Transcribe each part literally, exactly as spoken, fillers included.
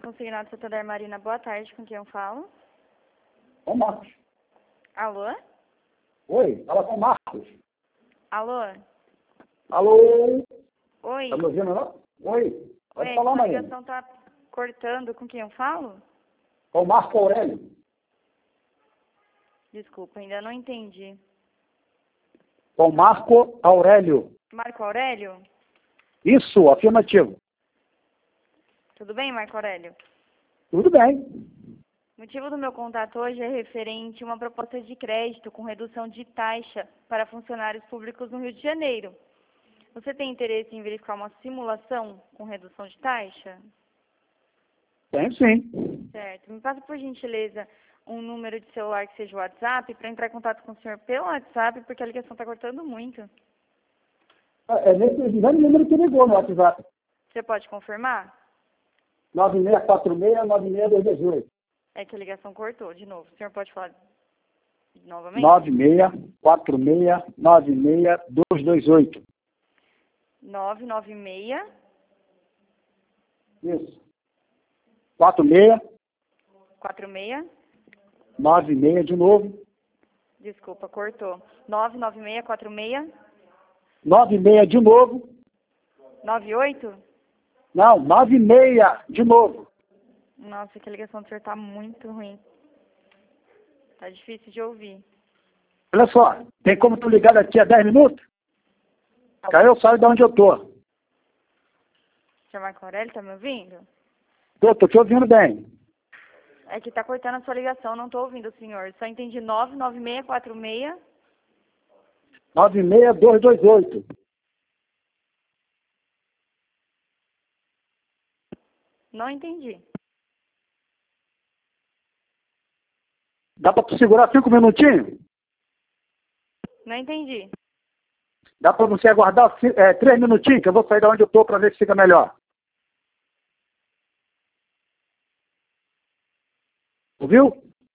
Consignado Santander Marina, boa tarde, com quem eu falo? Ô, Marcos. Alô? Oi, fala com o Marcos. Alô? Alô? Oi? Tá me ouvindo, não? Oi, pode Oi, falar, sua Marina. ligação tá cortando, com quem eu falo? Com o Marco Aurélio. Desculpa, ainda não entendi. Com o Marco Aurélio. Marco Aurélio? Isso, afirmativo. Tudo bem, Marco Aurélio? Tudo bem. O motivo do meu contato hoje é referente a uma proposta de crédito com redução de taxa para funcionários públicos no Rio de Janeiro. Você tem interesse em verificar uma simulação com redução de taxa? Tem sim. Certo. Me passa, por gentileza, um número de celular que seja o WhatsApp para entrar em contato com o senhor pelo WhatsApp, porque a ligação está cortando muito. É nesse mesmo número que ligou no WhatsApp. Você pode confirmar? nove seis quatro seis, nove seis dois dois oito. É que a ligação cortou, de novo. O senhor pode falar novamente? nove seis quatro seis, nove seis dois dois oito. nove nove seis, Isso. quatro seis, quatro seis, nove seis de novo. desculpa, cortou. nove nove seis, quatro seis, nove seis de novo. nove oito? Não, nove seis de novo. Nossa, que a ligação do senhor tá muito ruim. Tá difícil de ouvir. Olha só, tem como tu ligar daqui a dez minutos? Alô? Aí eu saio de onde eu tô. Senhor Marco Aurélio, tá me ouvindo? Tô, tô te ouvindo bem. É que tá cortando a sua ligação, não tô ouvindo o senhor. Só entendi nove nove seis, quatro seis. nove seis dois dois oito. Não entendi. Dá pra tu segurar cinco minutinhos? Não entendi. Dá pra você aguardar ci- é, três minutinhos, que eu vou sair de onde eu tô pra ver se fica melhor. Ouviu?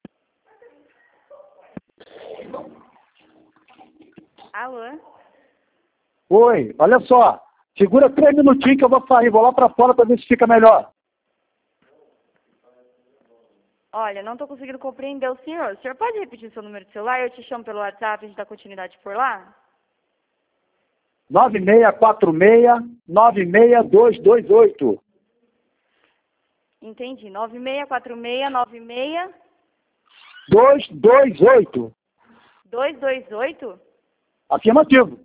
Alô? Oi, olha só. Segura três minutinhos que eu vou sair, vou lá pra fora pra ver se fica melhor. Olha, não tô conseguindo compreender o senhor. O senhor pode repetir seu número de celular? Eu te chamo pelo WhatsApp, a gente dá continuidade por lá? nove seis quatro seis, nove seis dois dois oito. Entendi. nove seis quatro seis, nove seis, dois dois oito. dois dois oito? Afirmativo.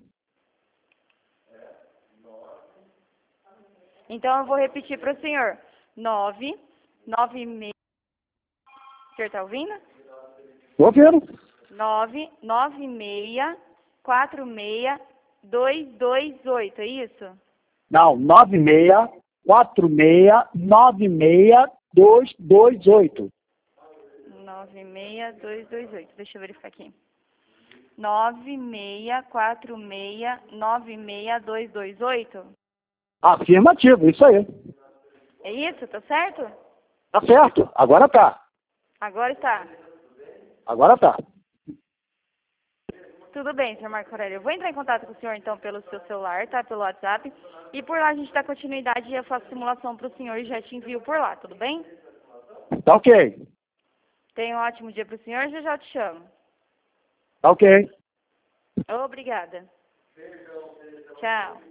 Então eu vou repetir para o senhor. nove nove seis. O senhor tá ouvindo? Tô ouvindo. nove nove seis quatro seis dois dois oito, é isso? Não, nove seis quatro seis, nove seis dois dois oito. nove seis dois dois oito. Deixa eu verificar aqui. nove seis quatro seis nove seis dois dois oito? Afirmativo, isso aí. É isso? Tá certo? Tá certo, agora tá. Agora está. Agora tá. Tudo bem, senhor Marco Aurélio. Eu vou entrar em contato com o senhor, então, pelo seu celular, tá? Pelo WhatsApp. E por lá a gente dá continuidade e eu faço simulação para o senhor e já te envio por lá, tudo bem? Tá ok. Tenha um ótimo dia para o senhor e já já eu te chamo. Tá ok. Obrigada. Tchau.